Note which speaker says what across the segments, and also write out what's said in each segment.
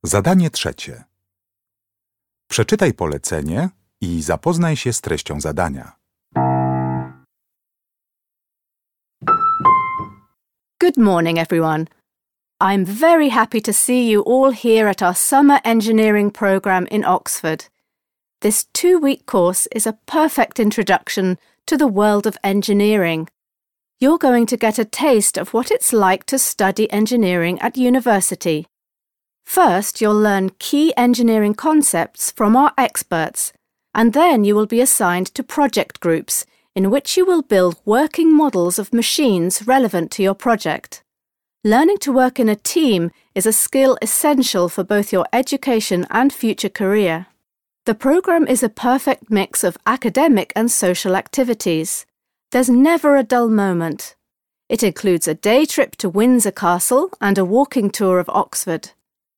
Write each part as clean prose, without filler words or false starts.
Speaker 1: Zadanie trzecie. Przeczytaj polecenie i zapoznaj się z treścią zadania.
Speaker 2: Good morning, everyone. I'm very happy to see you all here at our summer engineering programme in Oxford. This 2-week course is a perfect introduction to the world of engineering. You're going to get a taste of what it's like to study engineering at university. First, you'll learn key engineering concepts from our experts, and then you will be assigned to project groups in which you will build working models of machines relevant to your project. Learning to work in a team is a skill essential for both your education and future career. The programme is a perfect mix of academic and social activities. There's never a dull moment. It includes a day trip to Windsor Castle and a walking tour of Oxford.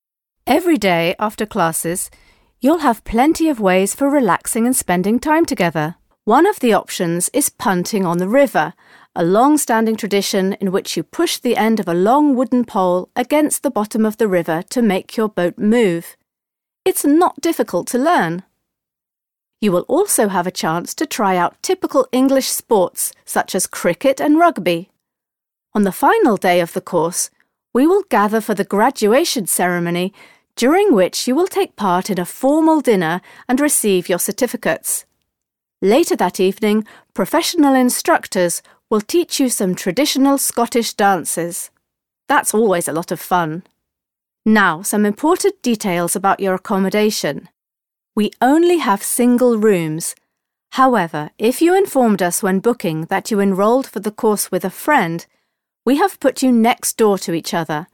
Speaker 2: Every day after classes, you'll have plenty of ways for relaxing and spending time together. One of the options is punting on the river, a long-standing tradition in which you push the end of a long wooden pole against the bottom of the river to make your boat move. It's not difficult to learn. You will also have a chance to try out typical English sports such as cricket and rugby. On the final day of the course, we will gather for the graduation ceremony, during which you will take part in a formal dinner and receive your certificates. Later that evening, professional instructors will teach you some traditional Scottish dances. That's always a lot of fun. Now, some important details about your accommodation. We only have single rooms. However, if you informed us when booking that you enrolled for the course with a friend, we have put you next door to each other.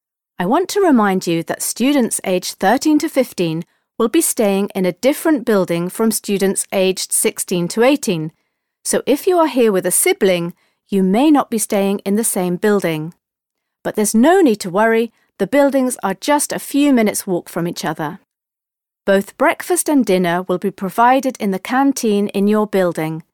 Speaker 2: I want to remind you that students aged 13 to 15 will be staying in a different building from students aged 16 to 18, so if you are here with a sibling, you may not be staying in the same building. But there's no need to worry, the buildings are just a few minutes' walk from each other. Both breakfast and dinner will be provided in the canteen in your building.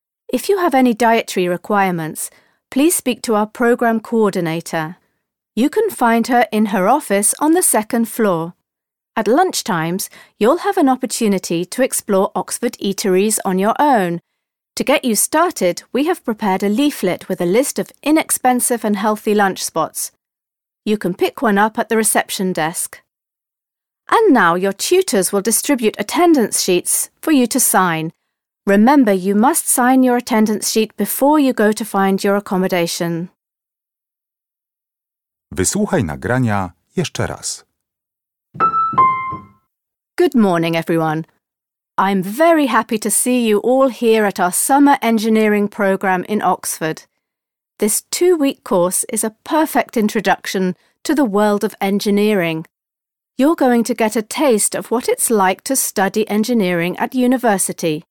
Speaker 2: If you have any dietary requirements, please speak to our programme coordinator. You can find her in her office on the second floor. At lunchtimes, you'll have an opportunity to explore Oxford eateries on your own. To get you started, we have prepared a leaflet with a list of inexpensive and healthy lunch spots. You can pick one up at the reception desk. And now your tutors will distribute attendance sheets for you to sign. Remember, you must sign your attendance sheet before you go to find your accommodation.
Speaker 1: Wysłuchaj nagrania jeszcze raz.
Speaker 2: Good morning, everyone. I'm very happy to see you all here at our summer engineering programme in Oxford. This 2-week course is a perfect introduction to the world of engineering. You're going to get a taste of what it's like to study engineering at university.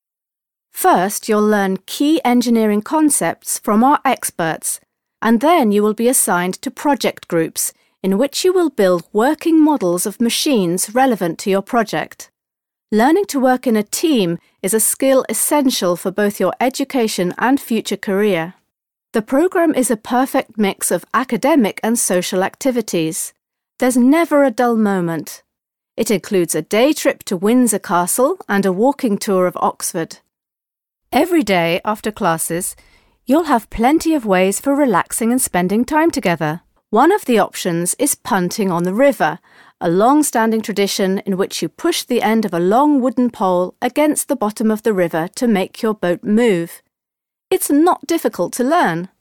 Speaker 2: First, you'll learn key engineering concepts from our experts, and then you will be assigned to project groups in which you will build working models of machines relevant to your project. Learning to work in a team is a skill essential for both your education and future career. The programme is a perfect mix of academic and social activities. There's never a dull moment. It includes a day trip to Windsor Castle and a walking tour of Oxford. Every day after classes, you'll have plenty of ways for relaxing and spending time together. One of the options is punting on the river, a long-standing tradition in which you push the end of a long wooden pole against the bottom of the river to make your boat move. It's not difficult to learn.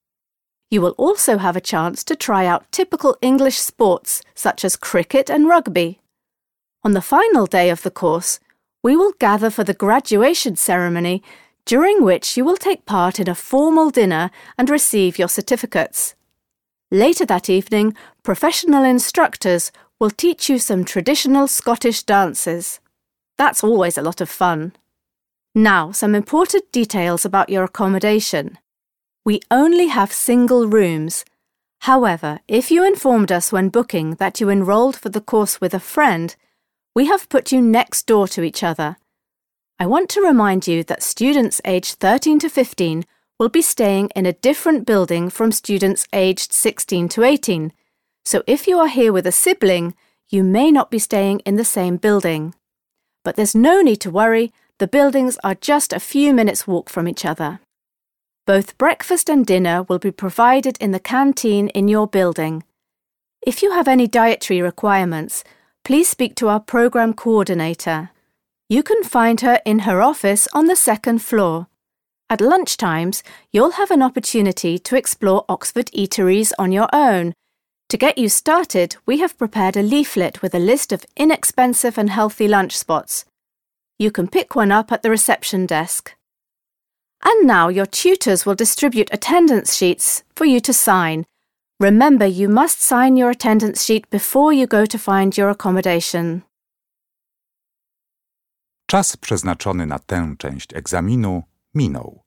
Speaker 2: You will also have a chance to try out typical English sports such as cricket and rugby. On the final day of the course, we will gather for the graduation ceremony, during which you will take part in a formal dinner and receive your certificates. Later that evening, professional instructors will teach you some traditional Scottish dances. That's always a lot of fun. Now, some important details about your accommodation. We only have single rooms. However, if you informed us when booking that you enrolled for the course with a friend, we have put you next door to each other. I want to remind you that students aged 13 to 15 will be staying in a different building from students aged 16 to 18, so if you are here with a sibling, you may not be staying in the same building. But there's no need to worry, the buildings are just a few minutes' walk from each other. Both breakfast and dinner will be provided in the canteen in your building. If you have any dietary requirements, please speak to our program coordinator. You can find her in her office on the second floor. At lunchtimes, you'll have an opportunity to explore Oxford eateries on your own. To get you started, we have prepared a leaflet with a list of inexpensive and healthy lunch spots. You can pick one up at the reception desk. And now your tutors will distribute attendance sheets for you to sign. Remember, you must sign your attendance sheet before you go to find your accommodation.
Speaker 1: Czas przeznaczony na tę część egzaminu minął.